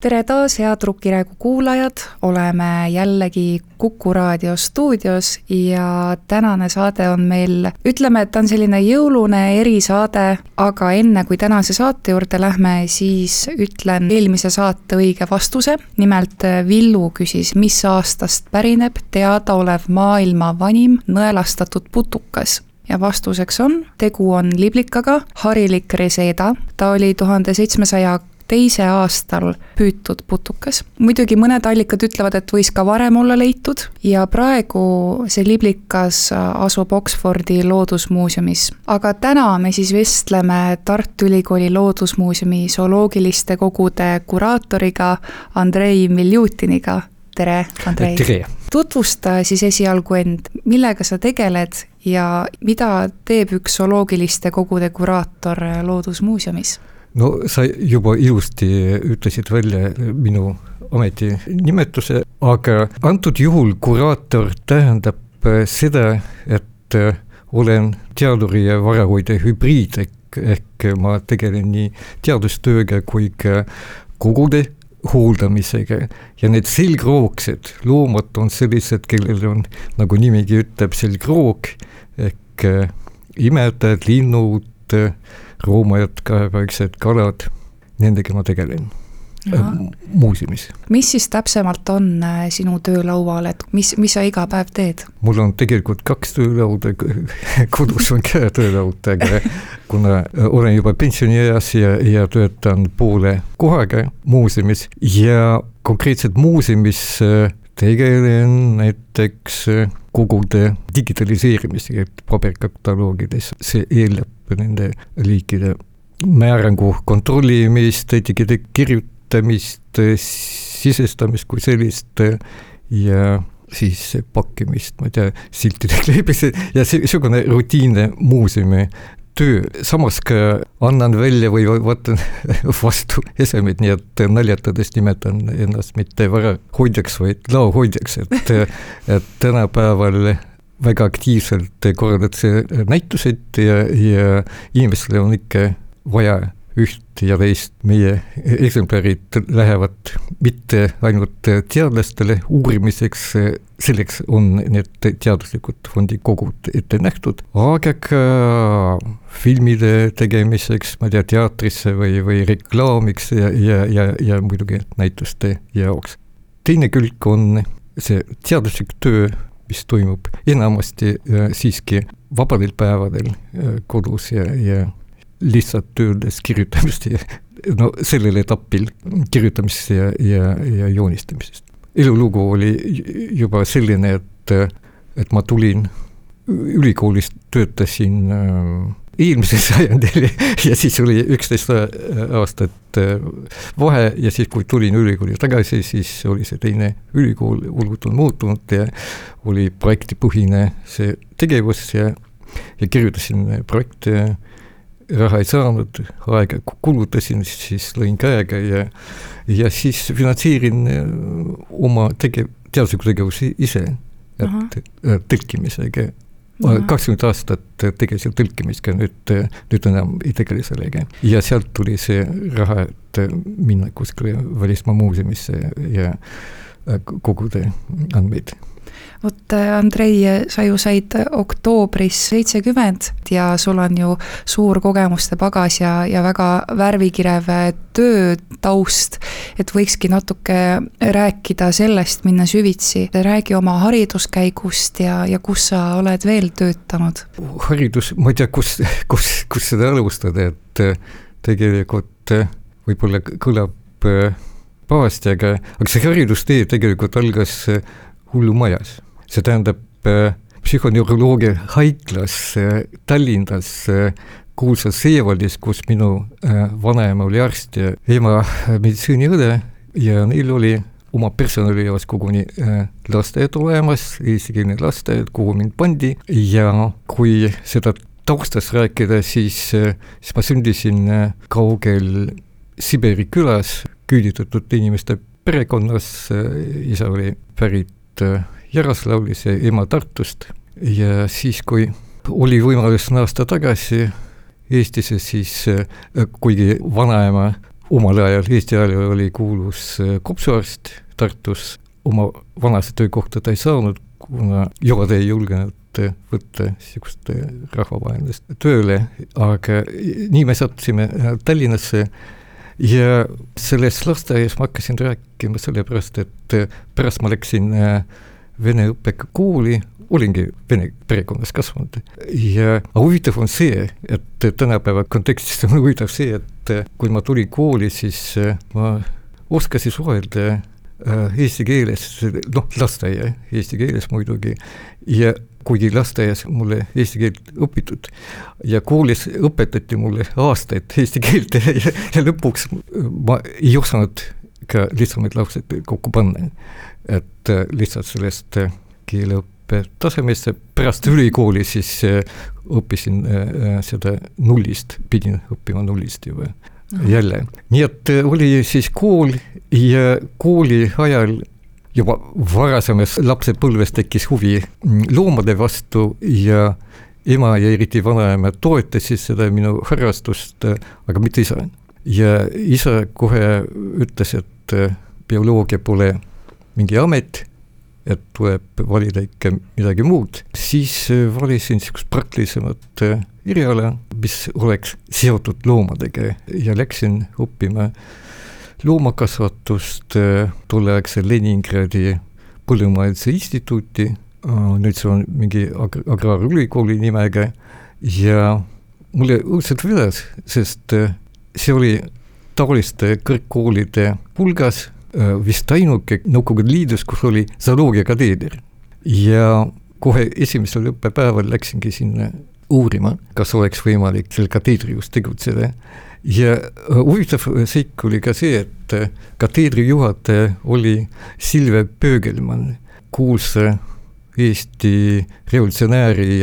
Tere taas, head Rukkiräägu kuulajad, oleme jällegi Kuku Raadio stuudios ja tänane saade on meil, ütleme, et ta on selline jõulune erisaade, aga enne kui tänase saate juurde lähme, siis ütlen eelmise saate õige vastuse. Nimelt Villu küsis, mis aastast pärineb teadaolev maailma vanim nõelastatud putukas. Ja vastuseks on, tegu on liblikaga, harilik reseda, ta oli 1702. aastal püütud putukas. Muidugi mõned allikad ütlevad, et võis ka varem olla leitud ja praegu see liblikas asub Oxfordi loodusmuuseumis. Aga täna me siis vestleme Tartu Ülikooli loodusmuuseumi zooloogiliste kogude kuraatoriga Andrei Miljutiniga. Tere, Andrei! Tere! Tutvusta siis esialgu end, millega sa tegeled ja mida teeb üks zooloogiliste kogude kuraator loodusmuuseumis? No sa juba ilusti ütlesid välja minu ameti nimetuse, aga antud juhul kuraator tähendab seda, et olen teaduri ja varahoidja hübriid, ehk ma tegelen nii teadustööga kui ka kogude hooldamisega ja need selgroogsed loomad on sellised, kellel on, nagu nimegi ütleb, selgroog ehk imedad, linnud, roomajad, kahepäiksed, kalad, nendega ma tegelen muuseumis. Mis siis täpsemalt on sinu töölaual, et mis sa iga päev teed? Mul on tegelikult 2 töölauda, kodus on ka töölaud, aga kuna olen juba pensionieas ja töötan poole kohaga muuseumis ja konkreetselt muuseumis tegelen näiteks kogude digitaliseerimisega paberkataloogides. See eeldab nende liikide määrangu kontrollimist, etikette kirjutamist, sisestamist kui sellist ja siis pakkimist, ma ei tea, siltide kleebis ja seesugune rutiinne muuseumi töö. Samas ka annan välja või vaatan vastu esemed, nii et naljatades nimetan ennast mitte varahoidjaks, vaid laohoidjaks, et tänapäeval väga aktiivselt korraldatakse näitused ja inimestele on ikka vaja üht ja teist. Meie eksemplarid lähevad mitte ainult teadlastele uurimiseks, selleks on need teaduslikud fondikogud ette nähtud, aga ka filmide tegemiseks, ma tea, teatrisse või reklaamiks ja muidugi näituste jaoks. Teine külg on see teaduslik töö, mis toimub enamasti siiski vabadel päevadel kodus ja lihtsalt töödes kirjutamist ja sellel etapil kirjutamist ja joonistamisest. Elulugu oli juba selline, et ma tulin ülikoolist, töötasin eelmisel sajandil ja siis oli 11 aastat vahe ja siis, kui tulin ülikooli tagasi, siis oli see teine ülikool, olud on muutunud ja oli projektipõhine see tegevus ja kirjutasin projekte, raha ei saanud, aega kulutasin, siis lõin käega ja siis finantseerin oma teadusliku tegevusi ise, et tõlkimisega. 20 aastat tegelesin tõlkimisega, nüüd enam ei tegele sellega. Ja sealt tuli see raha, et minna kuskile välismaa muuseumisse ja koguda andmeid. Vot Andrei, sa ju said oktoobris 70 ja sul on ju suur kogemuste pagas ja väga värvikirev töötaust, et võikski natuke rääkida sellest, minna süvitsi. Räägi oma hariduskäigust ja kus sa oled veel töötanud? Haridus, ma ei tea, kus seda alustada, et tegelikult võib-olla kõlab pahasti, aga see haridustee tegelikult algas hullumajas. See tähendab psühhoneuroloogia haiglas Tallinnas kuulsas Seevaldis, kus minu vanaema oli arst ja ema meditsiiniõde ja neil oli oma personali jaoks koguni lasteaed olemas, eestikeelne lasteaed, kuhu mind pandi ja kui seda taustas rääkida, siis ma sündisin kaugel Siberi külas, küüditatud inimeste perekonnas, isa oli pärit Jaroslavlis ja ema Tartust ja siis, kui oli võimalus naasta tagasi Eestisse, siis kuigi vanaema omal ajal Eesti ajal oli kuulus kopsuarst Tartus, oma vanase töökohta ta ei saanud, kuna juba ta ei julgenud võtta niisugust rahvavaenlast tööle, aga nii me sattusime Tallinnasse ja selles lasteaias ma hakkasin rääkima sellepärast, et pärast ma läksin vene õppekakooli, olingi vene perekonnas kasvanud. Ja huvitav on see, et tänapäeva kontekstis on huvitav see, et kui ma tulin kooli, siis ma oskasin suhelda eesti keeles, lasteaia eesti keeles muidugi, ja kuigi lasteaias mulle eesti keelt õpitud ja koolis õpetati mulle aastaid eesti keelt ja lõpuks ma ei osanud ka lihtsamaid lauseid kokku panna, et lihtsalt sellest keeleõppe tasemest pärast ülikooli siis õppisin seda nullist, pidin õppima nullist juba. Jälle. Nii et oli siis kool ja kooli ajal juba varasemas lapsepõlves tekkis huvi loomade vastu ja ema ja eriti vanaema toetasid seda minu harrastust, aga mitte isa. Ja isa kohe ütles, et bioloogia pole mingi amet, et tuleb valida ikka midagi muud. Siis valisin niisugust praktilisemat eriala, mis oleks seotud loomadega ja läksin õppima loomakasvatust tolleaegse Leningradi Põllumajanduse instituuti, nüüd see on mingi agraarülikooli nimega ja mulle õudselt vedas, sest see oli taoliste kõrgkoolide hulgas vist ainuke Nõukogude Liidus, kus oli zooloogia kateeder. Ja kohe esimesel õppepäeval läksingi sinna uurima, kas oleks võimalik selle kateedri just tegutseda. Ja huvitav seik oli ka see, et kateedri juhataja oli Silve Pöögelmann, kuulsa Eesti revolutsionääri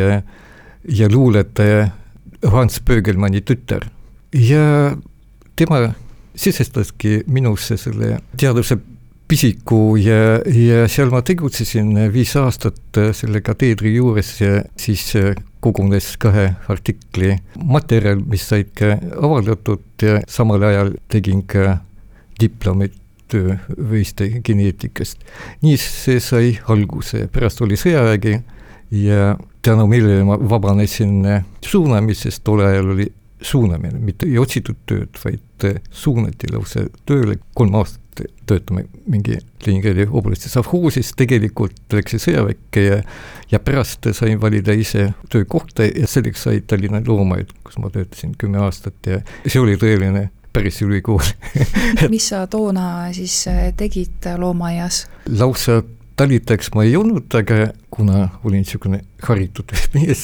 ja luuletaja Hans Pöögelmanni tütar. Ja tema sisestaski minusse selle teaduse pisiku ja seal ma tegutsesin 5 aastat selle kateedri juures ja siis kogunes 2 artikli materjal, mis said ka avaldatud ja samal ajal tegin ka diplomit võiste geneetikast. Nii see sai alguse, pärast oli sõjavägi ja tänu millele ma vabanesin suunamisest, tol ajal oli suunamine, mitte ei otsitud tööd, vaid suunati lausa tööle. 3 aastat töötame mingi Leningradi oblasti savhoosis, tegelikult läksin sõjaväkke ja pärast sain valida ise töökohta ja selleks sai Tallinna Loomaaed, kus ma töötasin 10 aastat ja see oli tõeline päris ülikool. Mis sa toona siis tegid loomaaias? Lausa talitajaks ma ei olnud, aga kuna olin niisugune haritud mees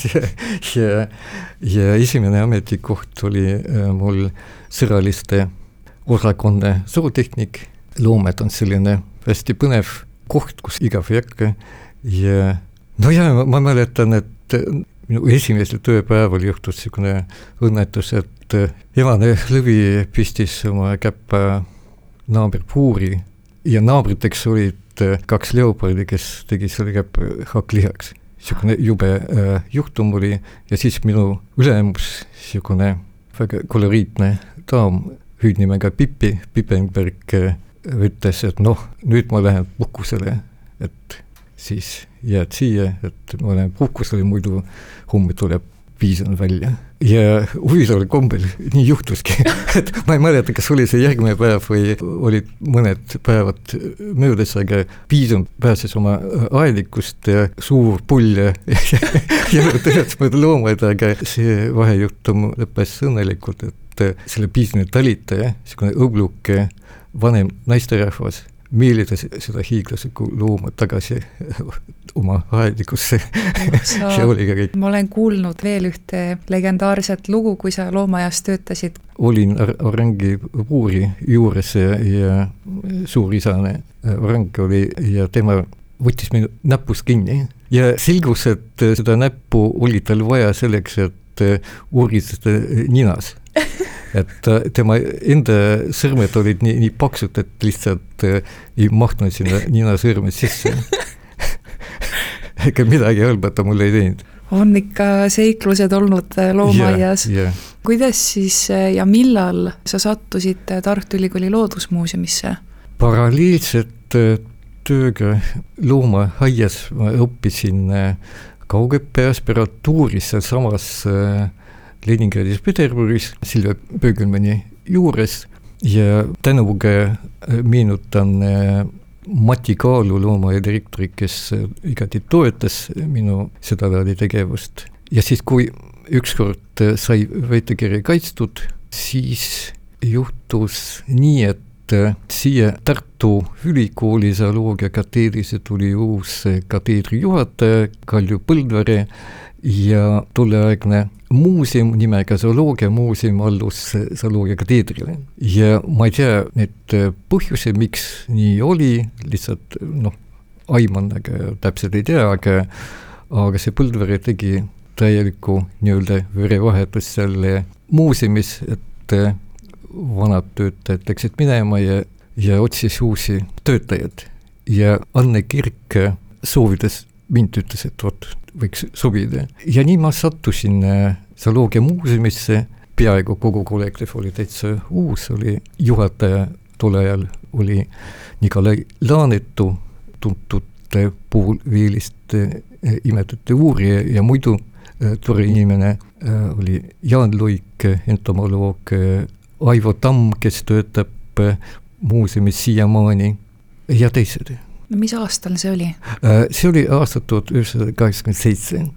ja esimene ametikoht oli mul sõraliste osakonna zootehnik. Loomed on selline hästi põnev koht, kus igav ei hakka ja ma mäletan, et minu esimesel tööpäeval juhtus niisugune õnnetus, et emane lõvi pistis oma käppa naaberpuuri ja naabriteks olid 2 leopardi, kes tegi selle käppa hakklihaks. Niisugune jube juhtum oli ja siis minu ülemus, niisugune väga koloriitne daam, hüüdnimega Pippi Pippenberg ütles, et nüüd ma lähen puhkusele, et siis jääd siia, et ma lähen puhkusele, muidu homme tuleb viisan välja. Ja huvitaval kombel nii juhtuski, et ma ei mäleta, kas oli see järgmine päev või olid mõned päevad möödas, aga viisan pääses oma aedikust ja suur pull ja tõhjats mööda loomaid, aga see vahejuhtum lõppes õnnelikult, et selle piisne talitaja, niisugune õbluke vanem naisterahvas meelitas seda hiiglaslikku looma tagasi oma aedikusse. See oli ka kõik. Ma olen kuulnud veel ühte legendaarset lugu, kui sa loomaaias töötasid. Olin orangi puuri juures ja suurisane orang oli ja tema võttis minu näpust kinni ja selgus, et seda näppu oli tal vaja selleks, et uurida ninas. Et tema enda sõrmed olid nii paksud, et lihtsalt ei mahtunud sinna nina sõrmed sisse. Ega midagi halbata mulle ei teinud. On ikka seiklused olnud loomaaias. Ja kuidas siis ja millal sa sattusid Tartu Ülikooli Loodusmuuseumisse? Paralleelselt tööga loomaaias ma õppisin kaugõppe aspirantuuris sealsamas Leningradis Peterburis Silvia Pöögelmanni juures ja tänuga meenutan Mati Kaalu loomaaia direktori, kes igati toetas minu seda laadi tegevust. Ja siis, kui ükskord sai väitekirja kaitstud, siis juhtus nii, et siia Tartu Ülikooli zooloogia kateedrisse tuli uus kateedri juhataja Kalju Põldvere ja tolleaegne muuseum nimega zooloogia muuseum allus zooloogia kateedrile. Ja ma ei tea need põhjuse, miks nii oli, lihtsalt aiman, aga täpselt ei tea, aga see Põldvere tegi täieliku nii-öelda verevahetus selle muuseumis, et vanad töötajad läksid minema ja otsis uusi töötajad. Ja Anne Kirk soovides mind ütles, et võiks sobida. Ja nii ma sattusin zooloogia muuseumisse, peaaegu kogu kollektiiv oli täitsa uus, oli juhataja tol ajal oli Nikolai Laanetu, tuntud puulviilist imetute uurija ja muidu tore inimene oli Jaan Luik, entomoloog, Aivo Tamm, kes töötab muuseumis siiamaani ja teised. No mis aastal see oli? See oli aastat 1987.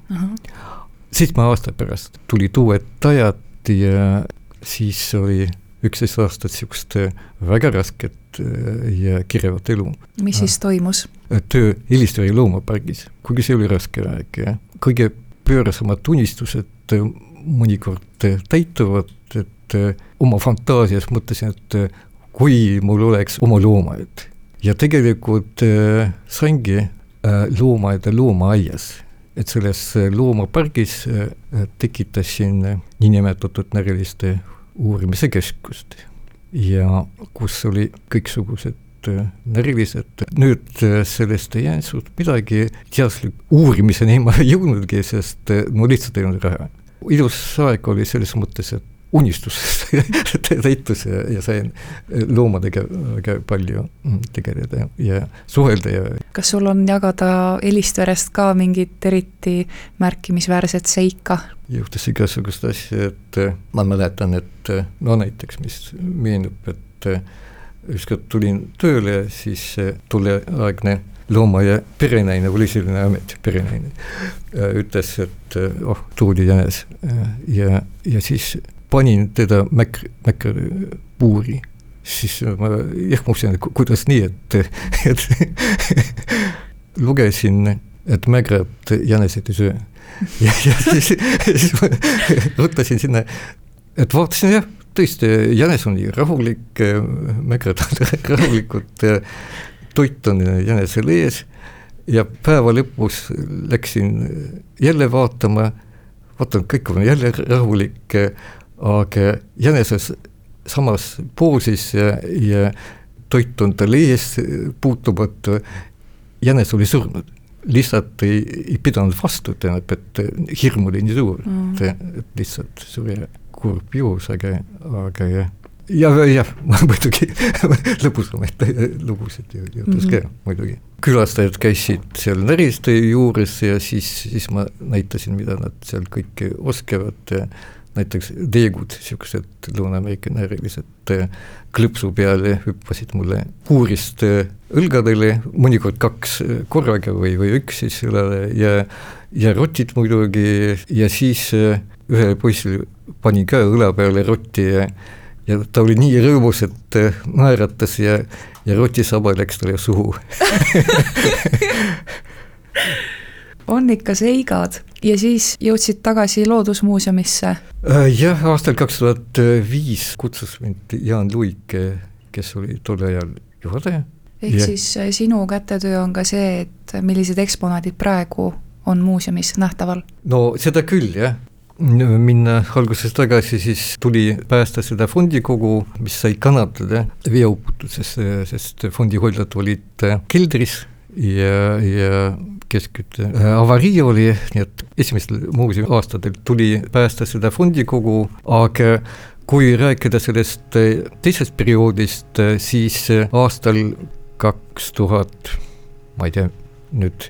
7 aasta pärast tuli uued ajad ja siis oli 11 aastat siukest väga rasket ja kirevat elu. Mis siis toimus? Töö Helistaja loomapargis, kuigi see oli raske aeg. Kõige pöörasamad unistused mõnikord täituvad, et oma fantaasias mõtlesin, et kui mul oleks oma loomaaed. Ja tegelikult saingi loomaaeda loomaaias, et selles loomapargis tekitasin niinimetatud näriliste uurimise keskust ja kus oli kõiksugused närilised. Nüüd sellest ei jäänud midagi teaduslik uurimiseni ma ei jõudnudki, sest lihtsalt ei olnud raha. Ilus aeg oli selles mõttes, et unistus täitus ja sain loomadega väga palju tegeleda ja suhelda. Kas sul on jagada Helistverest ka mingit eriti märkimisväärset seika? Juhtus igasugust asja, et ma mäletan, et näiteks mis meenub, et ükskord tulin tööle ja siis tolleaegne loomaaia perenaine, oli selline amet, perenaine, ütles, et toodi jänes ja siis panin teda mäkkerpuuri. Siis ma jahmusin, kuidas nii, et lugesin, et mägrad jänesid ei söö. Ja siis ma rõttasin sinna, et vaatasin jah, tõesti, jänes on nii rahulik, mägrad on rahulikud, toit on jänesel ees ja päeva lõpus läksin jälle vaatan, kõik on jälle rahulik, aga jäneses samas poosis ja toit on tal ees puutumatu, jänes oli surnud. Lihtsalt ei pidanud vastu, et hirm oli nii suur, et lihtsalt suri kurb juhus, aga ja muidugi lõbusamaid lugusid juhtus ka muidugi. Külastajad käisid seal näriste juures ja siis ma näitasin, mida nad seal kõike oskavad. Näiteks deegud, siuksed Lõuna-Ameerika närilised klõpsu peale hüppasid mulle kuurist õlgadele, mõnikord 2 korraga või 1 siis õlale ja rotid muidugi ja siis ühele poisile pani ka õla peale rotti ja ta oli nii rõõmus, et naeratas ja rotisaba läks talle suhu. On ikka seigad ja siis jõudsid tagasi Loodusmuuseumisse? Jah, aastal 2005 kutsus mind Jaan Luik, kes oli tol ajal juhataja. Ehk siis sinu kätetöö on ka see, et millised eksponaadid praegu on muuseumis nähtaval? No seda küll, jah. Minna alguses tagasi, siis tuli päästa seda fondikogu, mis sai kannatada veeuputuses, sest fondihoidlad olid keldris ja keskkütte avarii oli, nii et esimestel muuseumi aastatel tuli päästa seda fondikogu, aga kui rääkida sellest teisest perioodist, siis aastal 2000, ma ei tea, nüüd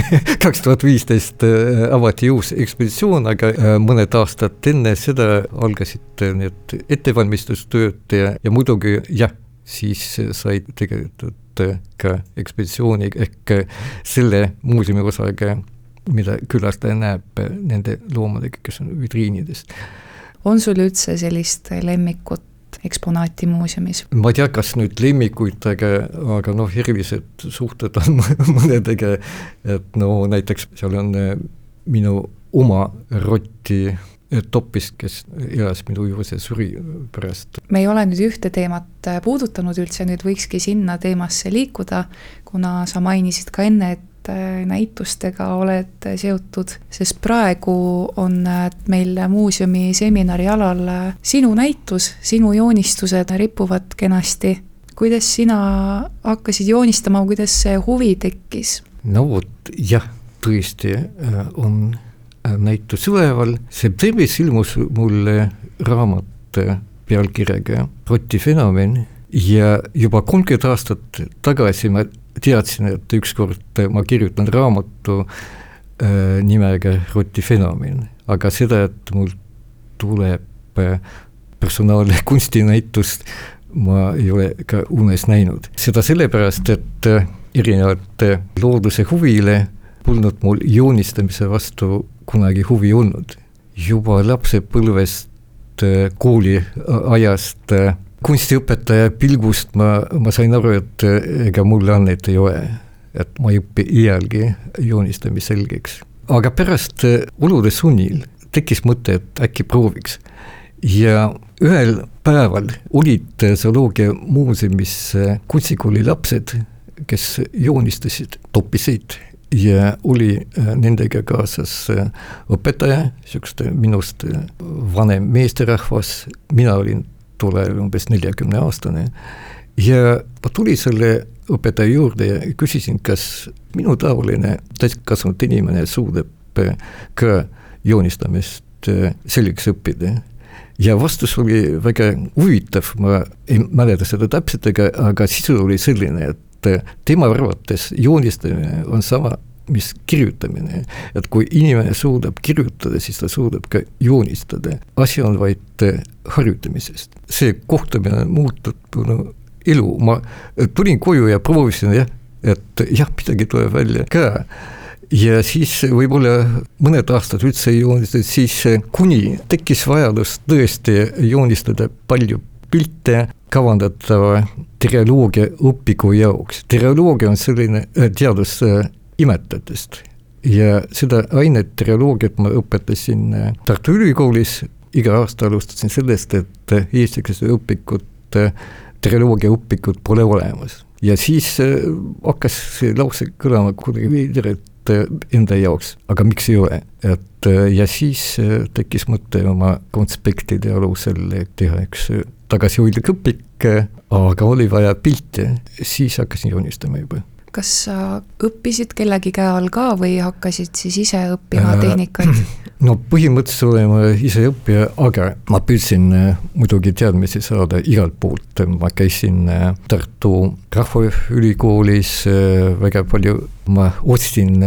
2015 avati uus ekspeditsioon, aga mõned aastad enne seda algasid need ettevalmistustööd ja muidugi jah, siis sai tegeletud ka ekspeditsiooni ehk selle muuseumi osaga, mida külastaja näeb nende loomadega, kes on vitriinidest. On sul üldse sellist lemmikut eksponaati muuseumis? Ma ei tea, kas nüüd lemmikuid, aga erilised suhted on mõnedega, et näiteks seal on minu oma rotti Toppis, kes elas minu juures ja suri pärast. Me ei ole nüüd ühte teemat puudutanud üldse, nüüd võikski sinna teemasse liikuda, kuna sa mainisid ka enne, et näitustega oled seotud, sest praegu on meil muuseumi seminari alal sinu näitus, sinu joonistused ripuvad kenasti. Kuidas sina hakkasid joonistama, kuidas see huvi tekkis? Jah, tõesti on näitus üleval. Septembris ilmus mulle raamat pealkirjaga Roti fenomen ja juba 30 aastat tagasi ma teadsin, et ükskord ma kirjutan raamatu nimega Roti fenomen, aga seda, et mul tuleb personaalne kunstinäitust, ma ei ole ka unes näinud. Seda sellepärast, et erinevate looduse huvile polnud mul joonistamise vastu kunagi huvi olnud. Juba lapsepõlvest kooli ajast kunstiõpetaja pilgust ma sain aru, et ega mulle annet ei ole, et ma ei õpi iialgi joonistamise selgeks. Aga pärast olude sunnil tekkis mõte, et äkki prooviks. Ja ühel päeval olid zooloogia muuseumis kunstikooli lapsed, kes joonistasid toppiseid ja oli nendega kaasas õpetaja, sükste minust vanem meesterahvas, mina olin tule umbes 40-aastane ja ma tuli selle õpetaja juurde ja küsisin, kas minu taoline täiskasvanud inimene suudab ka joonistamist selgeks õppida. Ja vastus oli väga huvitav, ma ei mäleta seda täpselt, aga sisu oli selline, et tema arvates joonistamine on sama, mis kirjutamine. Et kui inimene suudab kirjutada, siis ta suudab ka joonistada. Asi on vaid harjutamisest. See kohtamine muutub elu. Ma tulin koju ja proovisin, et midagi tuleb välja ka. Ja siis võib-olla mõned aastad üldse joonistada, siis kuni tekkis vajadus tõesti joonistada palju pilte kavandatava terioloogia õpiku jaoks. Terioloogia on selline teadus imetajatest ja seda ainet terioloogiat ma õpetasin Tartu Ülikoolis. Iga aasta alustasin sellest, et eestikeelse õpikut, terioloogia õpikut pole olemas. Ja siis hakkas see lause kõlama kuidagi veidret enda jaoks, aga miks ei ole? Ja siis tekkis mõte oma konspektide alusel teha üks tagasihoidlik õpik, aga oli vaja pilte, siis hakkasin joonistama juba. Kas sa õppisid kellegi käe all ka või hakkasid siis ise õppima tehnikaid? Põhimõtteliselt olema ise õppija, aga ma püüdsin muidugi teadmisi saada igalt poolt. Ma käisin Tartu Rahvaülikoolis väga palju, ma ostsin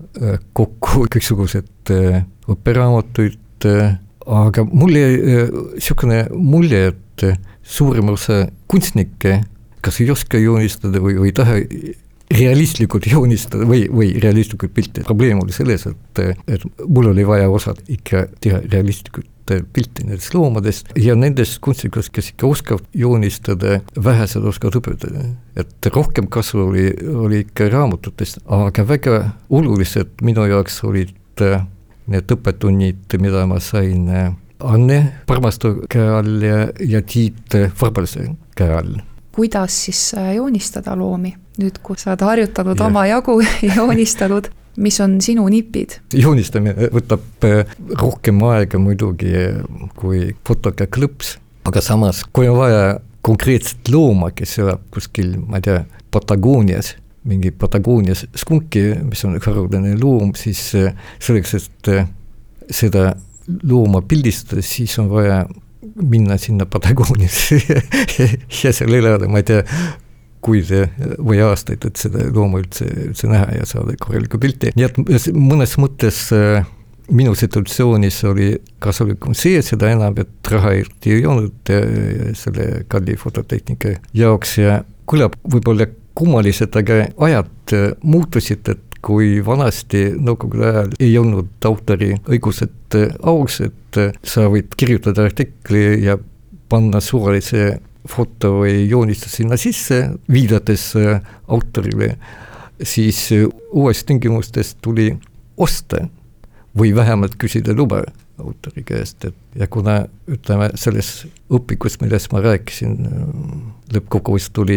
kokku kõiksugused õpperaamatuid, aga mul jäi niisugune mulje, et suurem osa kunstnikke kas ei oska joonistada või ei taha realistlikult joonistada või realistlikult pilti. Probleem oli selles, et mul oli vaja osata ikka teha realistlikult pilti nendest loomadest ja nendest kunstnikest, kes ikka oskavad joonistada, vähesed oskavad õpetada. Et rohkem kasu oli ikka raamatutest, aga väga olulised minu jaoks olid need õppetunnid, mida ma sain Anne Parmastu käe all ja Tiit Varbalse käe all. Kuidas siis joonistada loomi? Nüüd, kui sa oled harjutanud oma jagu joonistanud, mis on sinu nipid? Joonistamine võtab rohkem aega muidugi kui fotoga klõps, aga samas, kui on vaja konkreetset looma, kes elab kuskil, ma ei tea, Patagoonias, mingi Patagoonias skunki, mis on haruldane loom, siis selleks, et seda looma pildistada, siis on vaja minna sinna Patagooniasse ja seal elada, ma ei tea, kuid või aastaid, et seda looma üldse näha ja saada korralikku pilti. Nii et mõnes mõttes minu situatsioonis oli kasulikum see, seda enam, et raha eriti ei olnud selle kalli fototehnika jaoks ja kõlab võib-olla kummaliselt, aga ajad muutusid, et kui vanasti nõukogude ajal ei olnud autori õigused aus, et sa võid kirjutada artikli ja panna suvalise foto või joonistus sinna sisse, viidates autorile, siis uues tingimustes tuli osta või vähemalt küsida luba autori käest, ja kuna ütleme selles õpikus, millest ma rääkisin, lõppkokkuvõttes tuli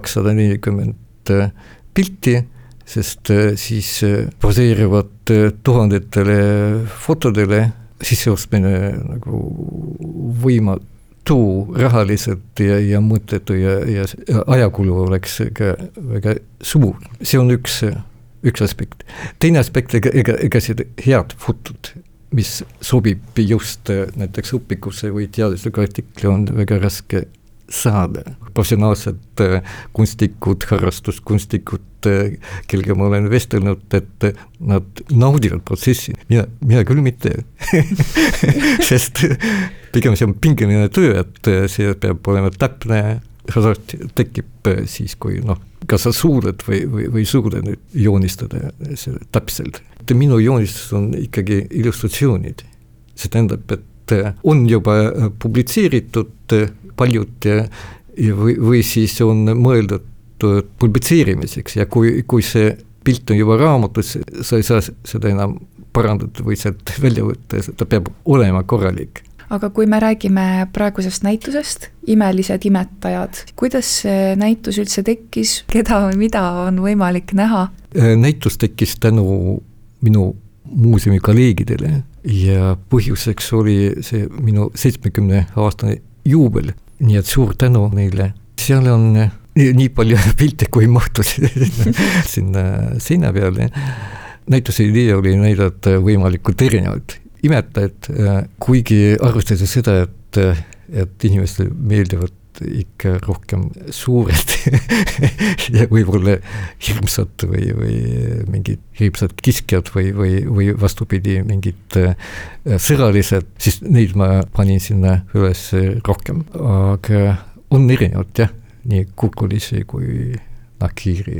240 pilti, sest siis baseerivad tuhandetele fotodele sisseostmine nagu võimatu rahaliselt ja mõttetu ja ajakulu oleks väga suur. See on üks aspekt. Teine aspekt, ega see head fotot, mis sobib just näiteks õpikusse või teadusliku artikli, on väga raske saada. Professionaalsed kunstikud, harrastuskunstikud, kellega ma olen vestelnud, et nad naudivad protsessi. Mina küll mitte. Sest pigem see on pingeline töö, et see peab olema täpne, hasart tekib siis, kui kas sa suudad või suudad joonistada seda täpselt. Minu joonistus on ikkagi illustratsioonid. See tähendab, et on juba publitseeritud paljud või siis on mõeldud publitseerimiseks ja kui see pilt on juba raamatus, sa ei saa seda enam parandada või sealt välja võtta, ta peab olema korralik. Aga kui me räägime praegusest näitusest, Imelised imetajad, kuidas see näitus üldse tekkis, keda või mida on võimalik näha? Näitus tekkis tänu minu muuseumi kolleegidele ja põhjuseks oli see minu 70-aastane juubel, nii et suur tänu neile. Seal on nii palju pilte, kui mahtus sinna seina peale. Näituse idee oli näidata võimalikult erinevad imetajad, kuigi arvestades seda, et inimestele meeldivad ikka rohkem suured ja võib-olla hirmsad või mingid hirmsad kiskjad või vastupidi mingid sõralised, siis neid ma panin sinna üles rohkem. Aga on erinevad, jah, nii kukulisi kui nakiiri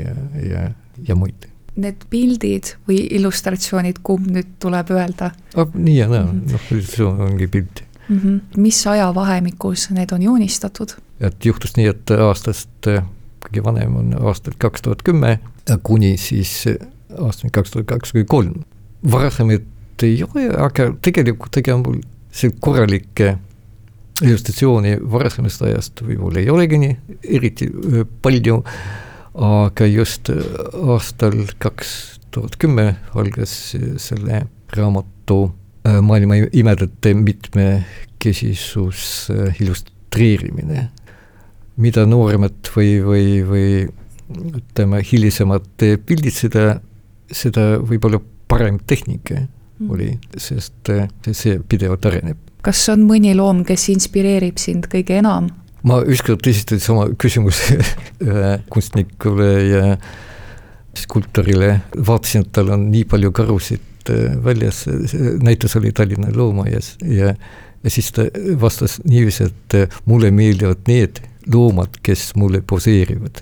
ja muid. Need pildid või illustratsioonid, kumb nüüd tuleb öelda? Nii ja näe, see ongi pilt. Mis ajavahemikus need on joonistatud? Et juhtus nii, et aastast kõige vanem on aastal 2010 kuni siis aastal 2023. Varasemalt ei ole, aga tegelikult tegema mul see korralik illustratsiooni varasemast ajast võib-olla ei olegi nii eriti palju, aga just aastal 2010 algas selle raamatu maailma imedate mitmekesisus illustreerimine. Mida nooremad või ütleme hilisemad pildid, seda võib-olla parem tehnika oli, sest see pidevalt areneb. Kas on mõni loom, kes inspireerib sind kõige enam? Ma ükskord esitasin sama küsimuse kunstnikule ja skulptorile. Vaatasin, et tal on nii palju karusid väljas, näitus oli Tallinna loomaaias ja siis ta vastas niiviisi, et mulle meeldivad need loomad, kes mulle poseerivad.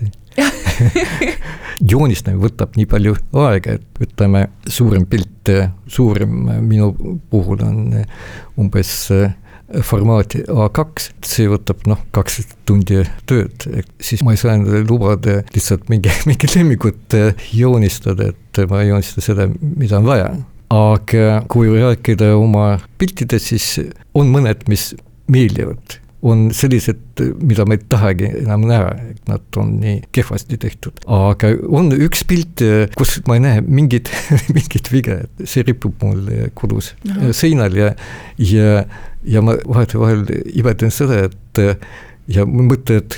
Joonistamine võtab nii palju aega, et ütleme suurem pilt, suurem minu puhul on umbes formaati A2, see võtab 2 tundi tööd, siis ma ei saa endale lubada lihtsalt mingi lemmikut joonistada, et ma joonistan seda, mida on vaja. Aga kui rääkida oma piltidest, siis on mõned, mis meeldivad. On sellised, mida ma ei tahagi enam näha, et nad on nii kehvasti tehtud. Aga on üks pilt, kus ma ei näe mingit viga, see ripub mul kodus seinal ja ma vahel imetan seda, et ja mõtlen, et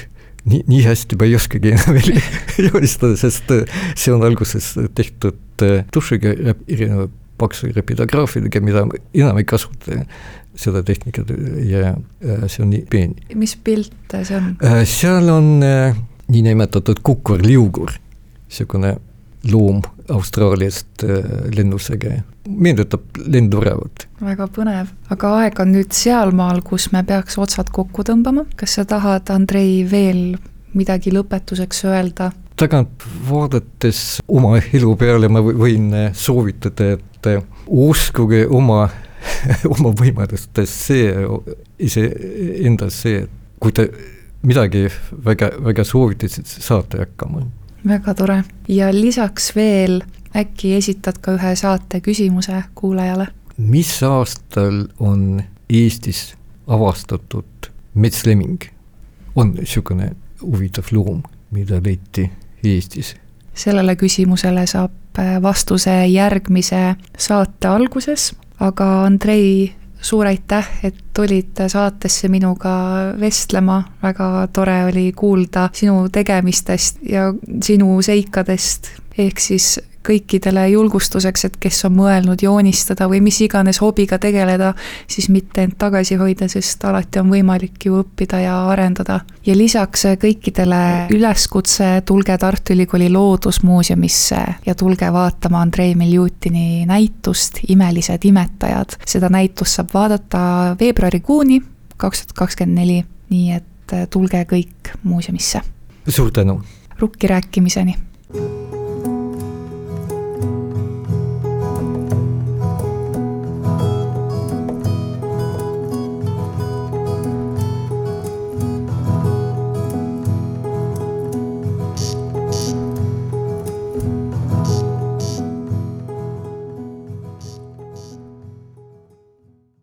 nii hästi ma ei oskagi enam joonistada, sest see on alguses tehtud tušiga erineva paksu repidograafidega, mida enam ei kasuta seda tehnikat ja see on nii peeni. Mis pilt see on? Seal on niinimetatud kukkurliugur, niisugune loom Austraaliast lennusega. Meeldutab lendurevat. Väga põnev. Aga aeg on nüüd sealmaal, kus me peaks otsad kokku tõmbama. Kas sa tahad, Andrei, veel midagi lõpetuseks öelda? Tagant vaadates oma elu peale ma võin soovitada, et uskuge oma võimalustest ise endas see, kui te midagi väga soovite, saate hakkama. Väga tore. Ja lisaks veel äkki esitad ka ühe saate küsimuse kuulajale. Mis aastal on Eestis avastatud metslemming? On niisugune huvitav loom, mida leiti Eestis? Sellele küsimusele saab vastuse järgmise saate alguses, aga Andrei, suur aitäh, et tulid saatesse minuga vestlema. Väga tore oli kuulda sinu tegemistest ja sinu seikadest, ehk siis kõikidele julgustuseks, et kes on mõelnud joonistada või mis iganes hobiga tegeleda, siis mitte end tagasi hoida, sest alati on võimalik ju õppida ja arendada. Ja lisaks kõikidele üleskutse, tulge Tartu Ülikooli loodusmuuseumisse ja tulge vaatama Andrei Miljutini näitust Imelised imetajad. Seda näitust saab vaadata veebruarikuuni 2024, nii et tulge kõik muuseumisse. Suur tänu! Rukki rääkimiseni!